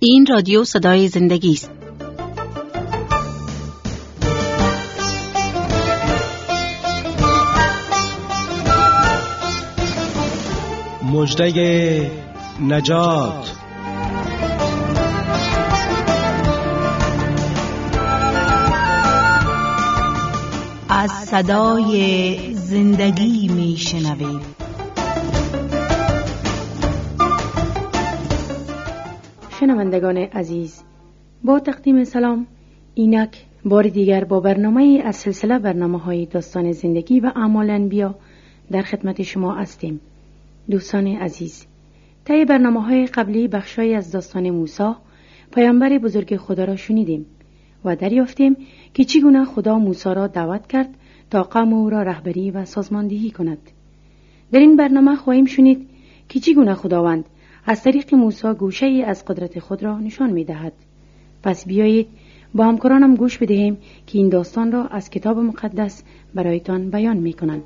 این رادیو صدای زندگی است. مژده نجات. از صدای زندگی می شنوید. شنوندگان عزیز، با تقدیم سلام، اینک بار دیگر با برنامه از سلسله برنامه‌های داستان زندگی و اعمال انبیا در خدمت شما هستیم. دوستان عزیز، طی برنامه‌های قبلی بخشی از داستان موسی پیامبر بزرگ خدا را شنیدیم و دریافتیم که چگونه خدا موسی را دعوت کرد تا قوم او را رهبری و سازماندهی کند. در این برنامه خواهیم شنید که چگونه خداوند از طریق موسی گوشه‌ای از قدرت خود را نشان می‌دهد. پس بیایید با همکارانم گوش بدهیم که این داستان را از کتاب مقدس برایتان بیان می‌کنند.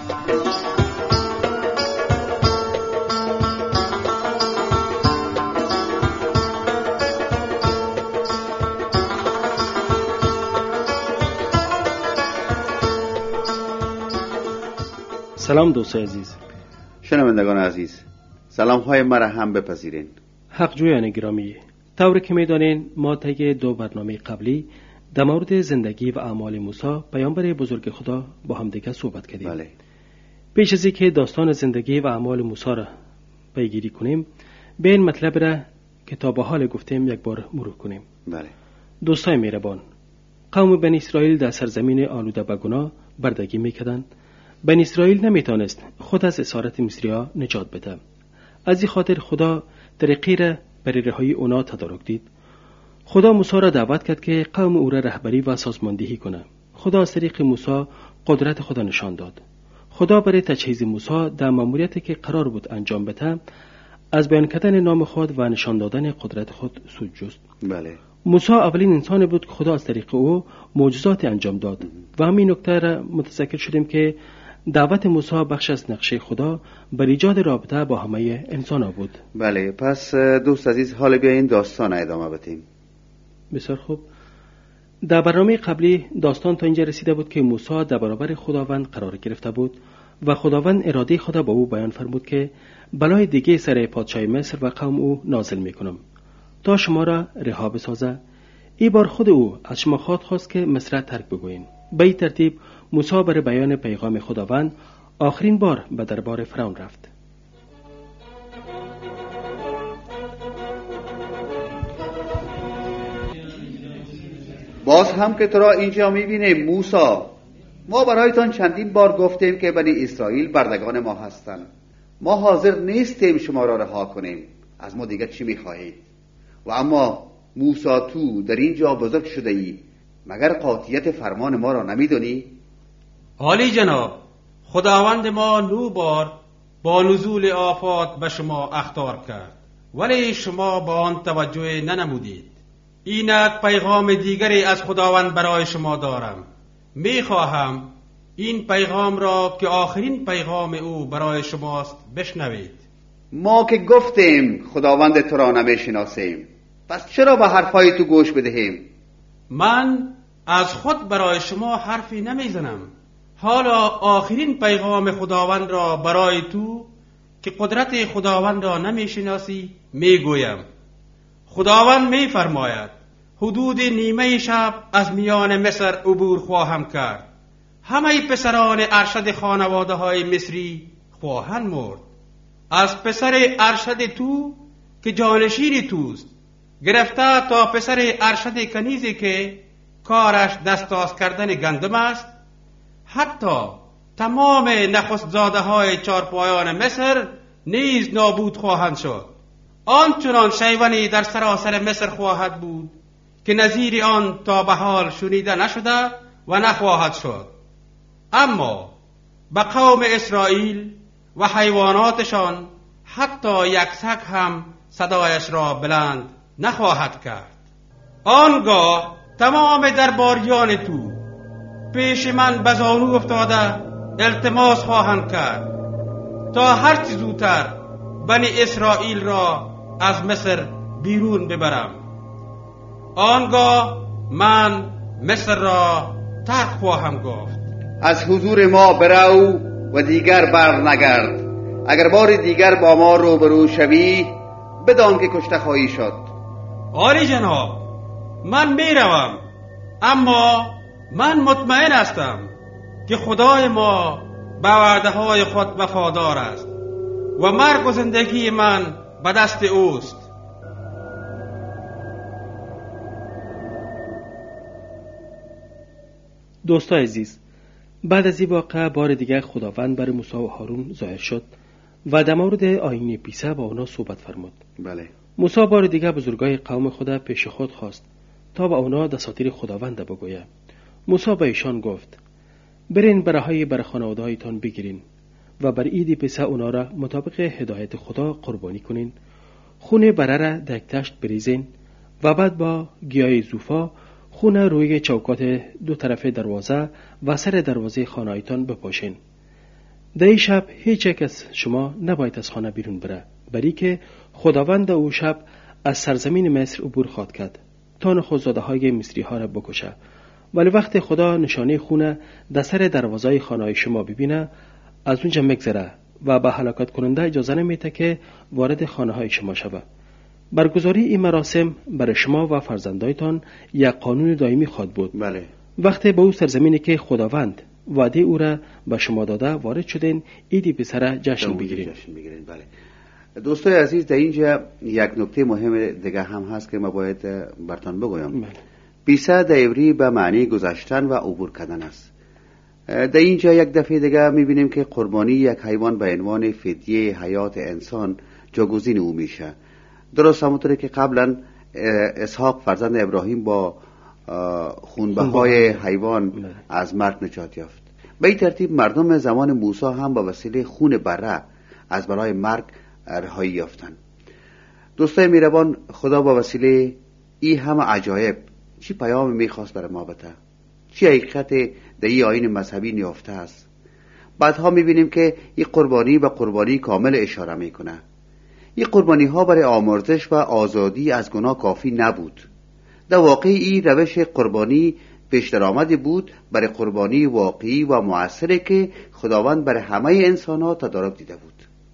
سلام دوستان عزیز، شنوندگان عزیز، سلام های مرا هم بپذیرین. حق جویان گرامی، طوری که می‌دانین ما طی دو برنامه قبلی در مورد زندگی و اعمال موسی پیامبر بزرگ خدا با هم دیگه صحبت کردیم. بله. پیش از اینکه داستان زندگی و اعمال موسی را پیگیری کنیم، به این مطلب را که تا به حال گفتیم یک بار مرور کنیم. بله. دوستان مهربان، قوم بنی اسرائیل در سرزمین آلوده به گناه بردگی می‌کردند. بنی اسرائیل نمیتونست خود از اسارت مصری‌ها نجات بده. از این خاطر خدا طریقی را برای رهایی اونا تدارک دید. خدا موسی را دعوت کرد که قوم او را رهبری و سازماندهی کنه. خدا از طریق موسی قدرت خدا نشان داد. خدا برای تجهیز موسی در مأموریتی که قرار بود انجام بده، از بیان کردن نام خود و نشان دادن قدرت خود سود جست. بله. موسی اولین انسانی بود که خدا از طریق او معجزات انجام داد و همین نکته را متذکر شدیم که دعوت موسی بخش از نقشه خدا بر ایجاد رابطه با همه انسان‌ها بود. بله، پس دوست عزیز، حالا بیا این داستان ادامه بدیم. بسیار خوب. در برنامه قبلی داستان تا اینجا رسیده بود که موسی در برابر خداوند قرار گرفته بود و خداوند اراده خدا با او بیان فرمود که بلای دیگه سر پادشاه مصر و قوم او نازل میکنم تا شما را رها بسازه. این بار خود او از شما خواست که مصر ترک بگویین. به این ترتیب موسی برای بیان پیغام خداوند آخرین بار به دربار فرعون رفت. باز هم که تو را اینجا میبینیم موسی، ما برایتان چندین بار گفتیم که بنی اسرائیل بردگان ما هستند. ما حاضر نیستیم شما را رها کنیم. از ما دیگر چی میخواهید؟ و اما موسی، تو در اینجا بزرگ شده ای، مگر قاطعیت فرمان ما را نمیدونی؟ عالی جناب، خداوند ما 9 بار با نزول آفات به شما اخطار کرد، ولی شما با آن توجه ننمودید. اینک پیغام دیگری از خداوند برای شما دارم. میخواهم این پیغام را که آخرین پیغام او برای شماست بشنوید. ما که گفتیم خداوند تو را نمیشناسیم، پس چرا به حرفای تو گوش بدهیم؟ من از خود برای شما حرفی نمیزنم. حالا آخرین پیغام خداوند را برای تو که قدرت خداوند را نمیشناسی میگویم. خداوند میفرماید حدود نیمه شب از میان مصر عبور خواهم کرد. همه پسران ارشد خانواده های مصری خواهند مرد. از پسر ارشد تو که جانشین توست گرفته تا پسر ارشد کنیزی که کارش دستاز کردن گندم است، حتی تمام نخست زاده های چارپایان مصر نیز نابود خواهند شد. آنچنان شیوانی در سراسر مصر خواهد بود که نظیر آن تا به حال شنیده نشده و نخواهد شد. اما به قوم اسرائیل و حیواناتشان حتی یک سگ هم صدایش را بلند نخواهد کرد. آنگاه تمام درباریان تو پیش من به زانو افتاده التماس خواهند کرد تا هرچی زودتر بنی اسرائیل را از مصر بیرون ببرم. آنگاه من مصر را ترک خواهم گفت. از حضور ما برو و دیگر بر نگرد. اگر بار دیگر با ما روبرو شوی بدان که کشته خواهی شد. آری جناب، من میروم، اما من مطمئن هستم که خدای ما به وعده های خود وفادار است و مرگ و زندگی من به دست اوست. دوستان عزیز، بعد از این واقعه بار دیگر خداوند بر موسی و هارون ظاهر شد و در مورد آیین پیسه با اونا صحبت فرمود. بله. موسی بار دیگر بزرگای قوم خدا پیش خود خواست تا به اونا دساتیر خداوند بگوید. موسی به ایشان گفت: برین برهای بر خانواده‌هایتان بگیرین و بر عید پیسه اونا را مطابق هدایت خدا قربانی کنین. خون بره را در یک تشت بریزین و بعد با گیاه زوفا خون روی چوکات دو طرف دروازه و سر دروازه خانه‌هایتان بپاشین. در این شب هیچ یک از شما نباید از خانه بیرون بره، بلی که خداوند او شب از سرزمین مصر عبور خواهد کرد تا نخست‌زاده‌های مصری ها را بکشه. ولی وقت خدا نشانه خون در سر دروازه خانه شما ببینه، از اونجا مگذره و به هلاکت کننده اجازه نمیده که وارد خانه های شما شود. برگزاری این مراسم برای شما و فرزندایتان یک قانون دائمی خواهد بود. بله. وقتی به او سرزمینی که خداوند وعده او را به شما داده وارد شدین، عید پسر جشن بگیرین. بله. دوستای عزیز، در اینجا یک نکته مهم دیگه هم هست که ما باید براتون بگویم. بله. پیسه در عبری به معنی گذشتن و عبور کردن است. در اینجا یک دفعه دیگه میبینیم که قربانی یک حیوان به عنوان فدیه حیات انسان جاگزین او میشه. درست همونطوری که قبلا اسحاق فرزند ابراهیم با خونبهای حیوان از مرگ نجات یافت. به این ترتیب مردم زمان موسی هم با وسیله خون بره از بلای مرگ رهایی یافتند. دوستای میربان، خدا با وسیله این همه عجایب چی پیام میخواست برای ما بده؟ چی حقیقت در این آیین مذهبی نیافته است؟ بعدها میبینیم که این قربانی به قربانی کامل اشاره میکنه. این قربانی ها برای آمرزش و آزادی از گناه کافی نبود. در واقع این روش قربانی پیشتر آمده بود برای قربانی واقعی و مؤثری که خداوند برای همه انسان ها تدارک دیده بود.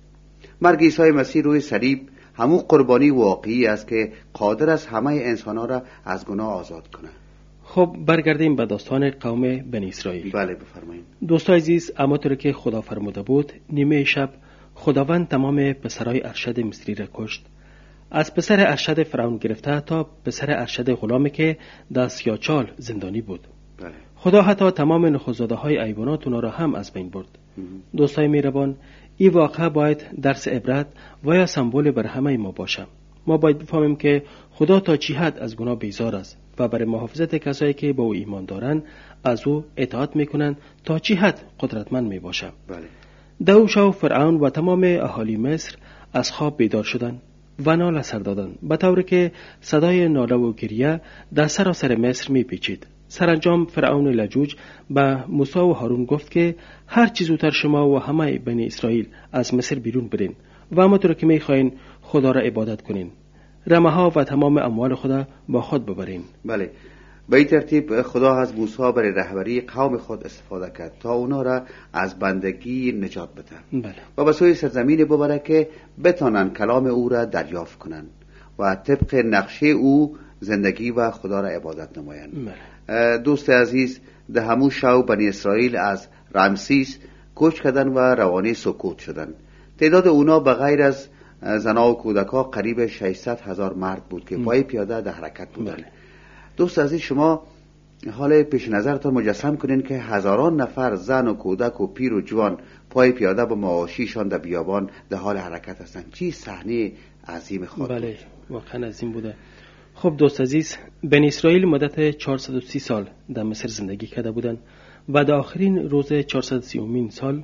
مرگ عیسی مسیح روی صلیب همون قربانی واقعی است که قادر است همه انسان ها را از گناه آزاد کنه. خب برگردیم به داستان قوم بنی اسرائیل. بله بفرمایید. دوستان عزیز، همانطور که خدا فرموده بود، نیمه شب خداوند تمام پسرای ارشد مصری را کشت. از پسر ارشد فرعون گرفته تا پسر ارشد غلامی که در سیاچال زندانی بود. بله. خدا حتی تمام نخست‌زاده‌های ایوانات اونا را هم از بین برد. دوستای میربان، این واقعه باید درس عبرت و یا سمبل بر همه ما باشه. ما باید بفهمیم که خدا تا چه حد از گناه بیزار است و برای محافظت کسایی که با او ایمان دارن از او اطاعت میکنن تا چه حد قدرتمند می باشه. بله. دوشا و فرعون و تمام اهالی مصر از خواب بیدار شدند و ناله سر دادند، به طوری که صدای ناله و گریه در سراسر مصر میپیچید. سرانجام فرعون لجوج به موسی و هارون گفت که هر چیز زودتر شما و همه بنی اسرائیل از مصر بیرون برین و همانطور که میخواین خدا را عبادت کنین، رمه‌ها و تمام اموال خدا با خود ببرین. بله. به این ترتیب خدا از موسی برای رهبری قوم خود استفاده کرد تا اونا را از بندگی نجات بده. بله. و به سوی سرزمین ببره که بتانن کلام او را دریافت کنن و طبق نقشه او زندگی و خدا را عبادت نمایند. بله. دوست عزیز، ده همون شو بنی اسرائیل از رمسیس کوچ کردن و روانه سکوت شدن. تعداد اونا به غیر از زنا و کودکا قریب 600,000 مرد بود که پای پیاده در حرکت بودند. بله. دوست عزیز، شما حال پیش نظرتان مجسم کنین که هزاران نفر زن و کودک و پیر و جوان پای پیاده با مواشیشان در بیابان در حال حرکت هستند. چی صحنه عظیم خواهد بود. بله، واقعا عظیم بوده. خب دوست عزیز، بنی اسرائیل مدت 430 سال در مصر زندگی کرده بودند و در آخرین روز 430 سال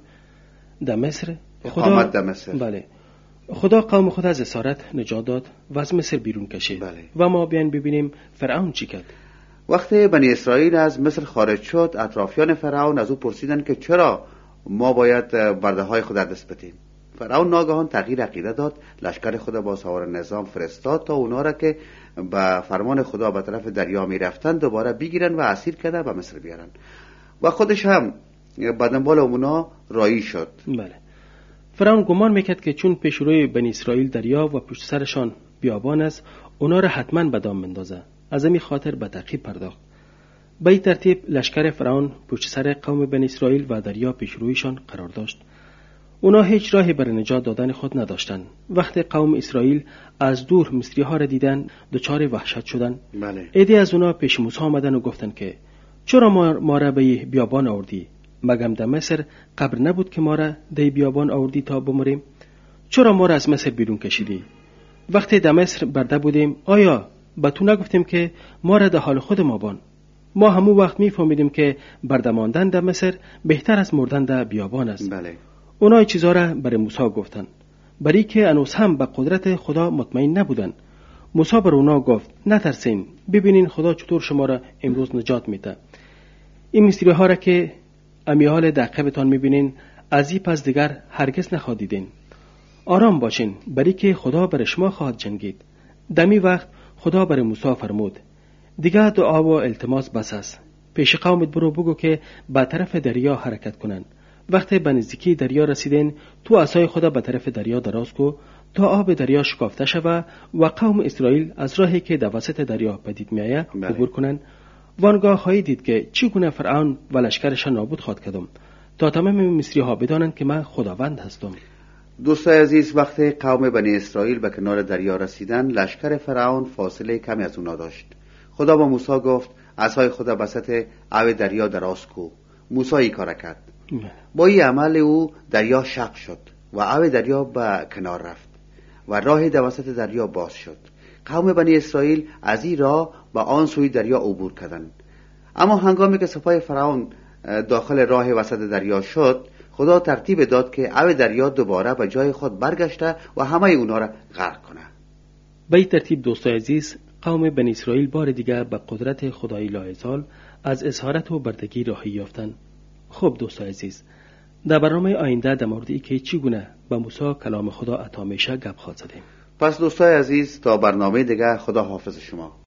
در مصر بله، خدا قوم خود از اسارت نجات داد و از مصر بیرون کشید. بله. و ما بیان ببینیم فرعون چی کرد. وقتی بنی اسرائیل از مصر خارج شد، اطرافیان فرعون از او پرسیدند که چرا ما باید برده های خود دست بدیم. فرعون ناگهان تغییر عقیده داد، لشکر خدا با سوار نظام فرستاد تا اونا را که به فرمان خدا به طرف دریا می رفتن دوباره بگیرن و اسیر کرده به مصر بیارن و خودش هم به دنبال اونا رایی شد. بله. فرعون گمان میکرد که چون پیش روی بنی اسرائیل دریا و پشت سرشان بیابان است، اونا را حتما به دام مندازه. از همین خاطر به تعقیب پرداخت. به این ترتیب لشکر فرعون پشت سر قوم بنی اسرائیل و دریا پیش رویشان قرار داشت. اونا هیچ راهی برای نجات دادن خود نداشتند. وقتی قوم اسرائیل از دور مصری ها را دیدن دچار وحشت شدند. بله. عده از اونا پیش موسی آمدن و گفتند که چرا ما را به بیابان آوردی؟ مگم در مصر قبر نبود که ما را در بیابان آوردی تا بمریم؟ چرا ما را از مصر بیرون کشیدی؟ وقتی در مصر برده بودیم آیا به تو نگفتیم که ما را در حال خود ما بان؟ ما همون وقت میفهمیدیم که برده ماندن در مصر بهتر از مردن در بیابان است. بله. اونا این چیزا را برای موسی گفتن، برای که هنوز هم به قدرت خدا مطمئن نبودن. موسی بر اونا گفت نترسین، ببینین خدا چطور شما را امروز نجات میده. این مصری ها را که امیال دقیقتان میبینین از این پس دیگر هرگز نخواهیدین. آرام باشین، برای که خدا بر شما خواهد جنگید. دمی وقت خدا بر موسی فرمود دیگر دعا و التماس بس است. پیش قومت برو بگو که به طرف دریا حرکت کنن. وقتی به نزدیکی دریا رسیدین تو عصای خدا به طرف دریا دراز کو تا آب دریا شکافته شود و قوم اسرائیل از راهی که در وسط دریا پدید میآید عبور کنند. وانگاه خواهید دید که چگونه فرعون و لشکرش نابود خواهد کردم تا تمام مصری ها بدانند که من خداوند هستم. دوستای عزیز، وقتی قوم بنی اسرائیل به کنار دریا رسیدن لشکر فرعون فاصله کمی از اونا داشت. خدا با موسی گفت عصای خدا وسط آب دریا دراز کو. موسی این کار کرد. با این عمل او دریا شق شد و آب دریا به کنار رفت و راه در وسط دریا باز شد. قوم بنی اسرائیل از این راه به آن سوی دریا عبور کردند. اما هنگامی که سپاه فرعون داخل راه وسط دریا شد، خدا ترتیب داد که آب دریا دوباره به جای خود برگشته و همه اونا را غرق کنه. به این ترتیب دوستای عزیز، قوم بنی اسرائیل بار دیگر به قدرت خدای لاعزال از اسارت و بردگی راهی یافتند. خب دوستای عزیز، در برنامه آینده در مورد اینکه چگونه به موسی کلام خدا عطا میشه گپ خواهد زدیم. پس دوستای عزیز تا برنامه دیگه، خدا حافظ شما.